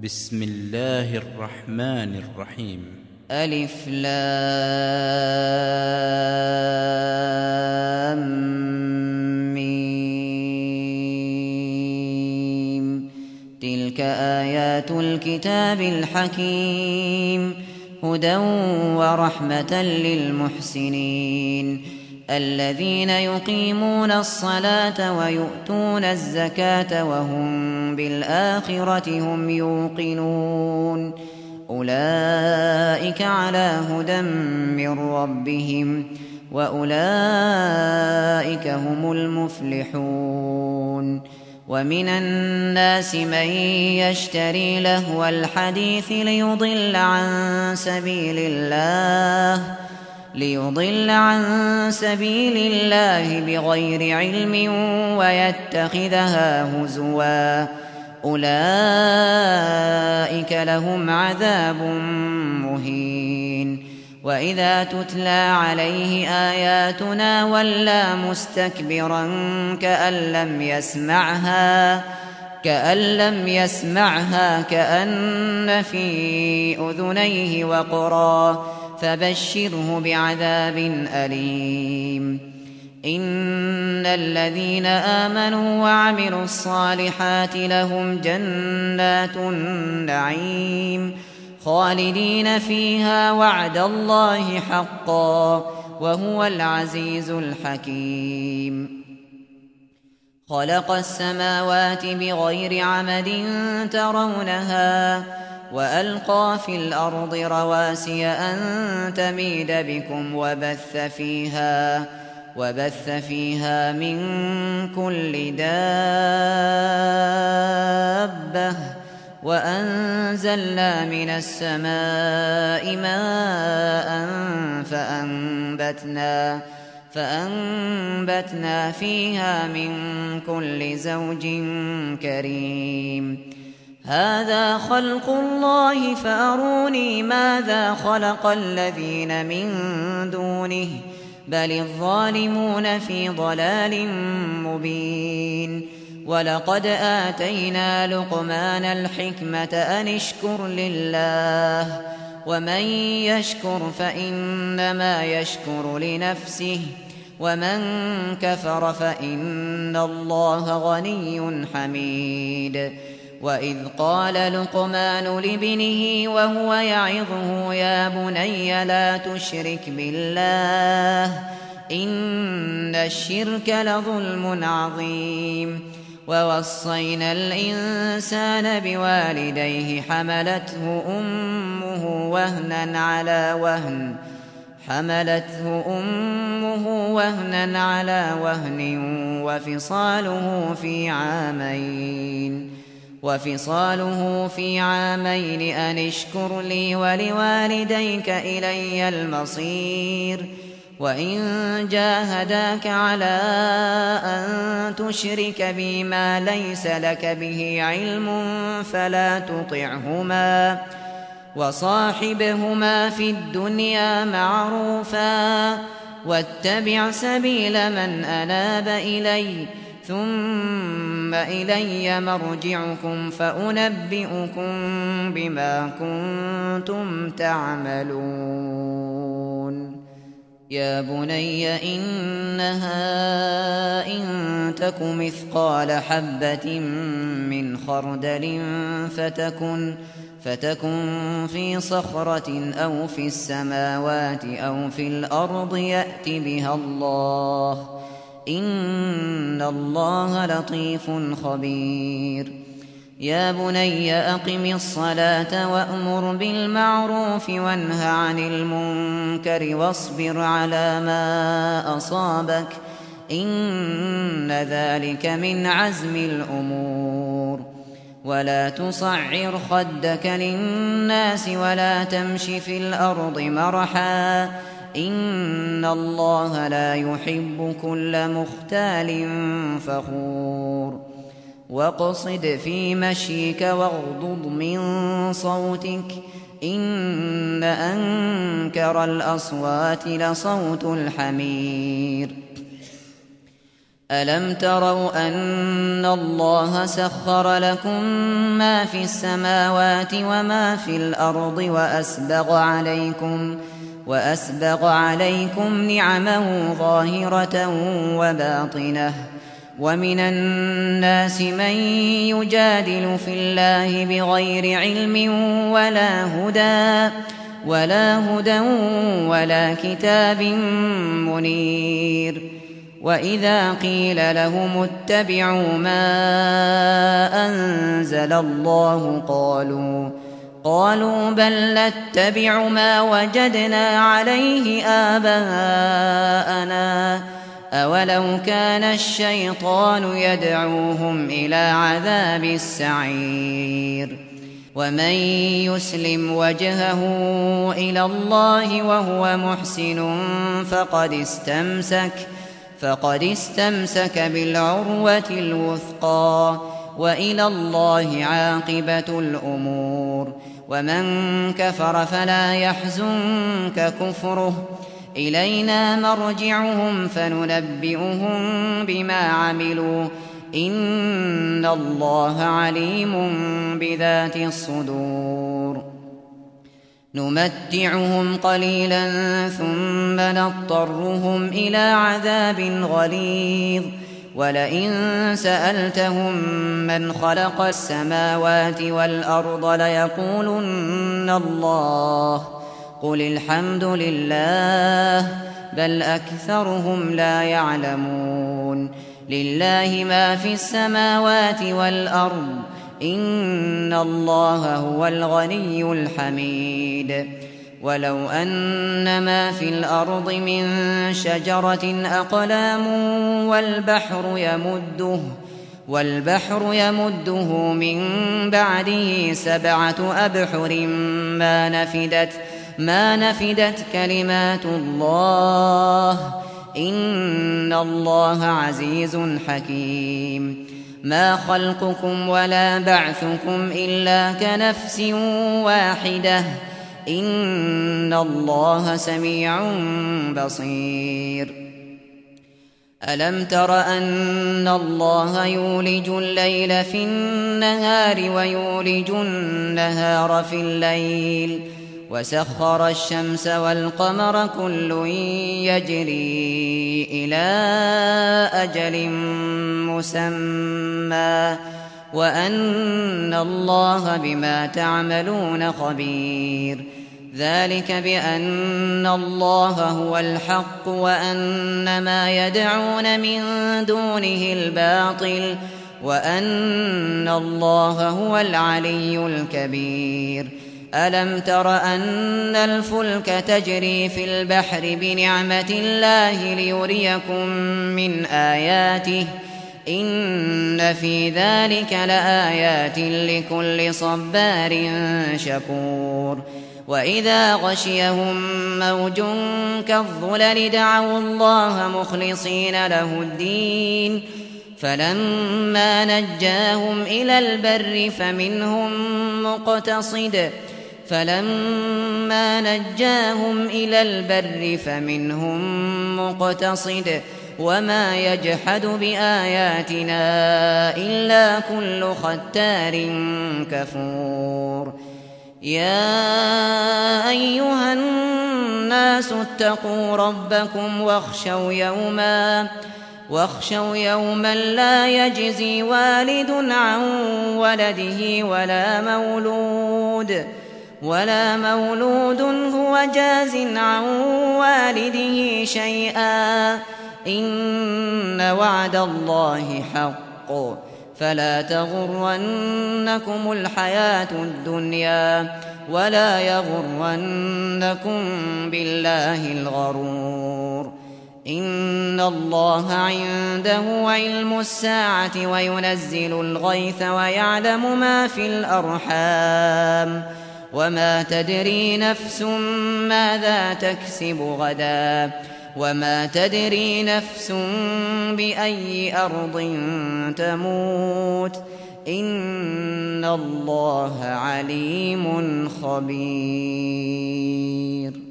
بسم الله الرحمن الرحيم. ألف لام ميم. تلك آيات الكتاب الحكيم، هدى ورحمة للمحسنين الذين يقيمون الصلاة ويؤتون الزكاة وهم بالآخرة هم يوقنون. أولئك على هدى من ربهم وأولئك هم المفلحون. ومن الناس من يشتري لهو الحديث ليضل عن سبيل الله بغير علم ويتخذها هزوا، أولئك لهم عذاب مهين. وإذا تتلى عليه آياتنا ولى مستكبرا كأن لم يسمعها كأن في أذنيه وقرا، فبشره بعذاب أليم. إن الذين آمنوا وعملوا الصالحات لهم جنات النعيم خالدين فيها وعد الله حقا وهو العزيز الحكيم. خلق السماوات بغير عمد ترونها وألقى في الأرض رواسي أن تميد بكم وبث فيها من كل دابة وأنزلنا من السماء ماء فأنبتنا فيها من كل زوج كريم. هذا خلق الله فأروني ماذا خلق الذين من دونه بل الظالمون في ضلال مبين. ولقد آتينا لقمان الحكمة أن اشكر لله ومن يشكر فإنما يشكر لنفسه ومن كفر فإن الله غني حميد. وإذ قال لقمان لابنه وهو يعظه يا بني لا تشرك بالله إن الشرك لظلم عظيم. ووصينا الإنسان بوالديه حملته أمه وهنا على وهن وفصاله في عامين أن اشكر لي ولوالديك إلي المصير. وإن جاهداك على أن تشرك بي ما ليس لك به علم فلا تطعهما وصاحبهما في الدنيا معروفا واتبع سبيل من أناب إلي ثم إلي مرجعكم فأنبئكم بما كنتم تعملون. يا بني إنها إن تك مثقال حبة من خردل فتكن في صخرة أو في السماوات أو في الأرض يأت بها الله إن الله لطيف خبير. يا بني أقم الصلاة وأمر بالمعروف وانه عن المنكر واصبر على ما أصابك إن ذلك من عزم الأمور. ولا تصعر خدك للناس ولا تمش في الأرض مرحا إن الله لا يحب كل مختال فخور. واقصد في مشيك واغضض من صوتك إن أنكر الأصوات لصوت الحمير. ألم تروا أن الله سخر لكم ما في السماوات وما في الأرض وأسبغ عليكم نعمه ظاهرة وباطنة ومن الناس من يجادل في الله بغير علم ولا هدى ولا كتاب منير وإذا قيل لهم اتبعوا ما أنزل الله قالوا بل نتبع ما وجدنا عليه آباءنا أولو كان الشيطان يدعوهم إلى عذاب السعير ومن يسلم وجهه إلى الله وهو محسن فقد استمسك بالعروة الوثقى وإلى الله عاقبة الأمور ومن كفر فلا يحزنك كفره إلينا مرجعهم فننبئهم بما عملوا إن الله عليم بذات الصدور نمتعهم قليلا ثم نضطرهم إلى عذاب غليظ ولئن سألتهم من خلق السماوات والأرض ليقولن الله قل الحمد لله بل أكثرهم لا يعلمون لله ما في السماوات والأرض إن الله هو الغني الحميد ولو أن ما في الأرض من شجرة أقلام والبحر يمده من بعده 7 أبحر ما نفدت كلمات الله إن الله عزيز حكيم ما خلقكم ولا بعثكم إلا كنفس واحدة إن الله سميع بصير ألم تر أن الله يولج الليل في النهار ويولج النهار في الليل وسخر الشمس والقمر كل يجري إلى أجل مسمى وأن الله بما تعملون خبير ذلك بأن الله هو الحق وأن ما يدعون من دونه الباطل وأن الله هو العلي الكبير ألم تر أن الفلك تجري في البحر بنعمة الله ليريكم من آياته إن في ذلك لآيات لكل صبار شكور وإذا غشيهم موج كالظلل دعوا الله مخلصين له الدين فلما نجاهم إلى البر فمنهم مقتصد وما يجحد بآياتنا إلا كل ختار كفور يا أيها الناس اتقوا ربكم واخشوا يوما لا يجزي والد عن ولده ولا مولود هو جاز عن والده شيئا إن وعد الله حق فلا تغرنكم الحياة الدنيا ولا يغرنكم بالله الغرور إن الله عنده علم الساعة وينزل الغيث ويعلم ما في الأرحام وما تدري نفس ماذا تكسب غدا وما تدري نفس بأي أرض تموت إن الله عليم خبير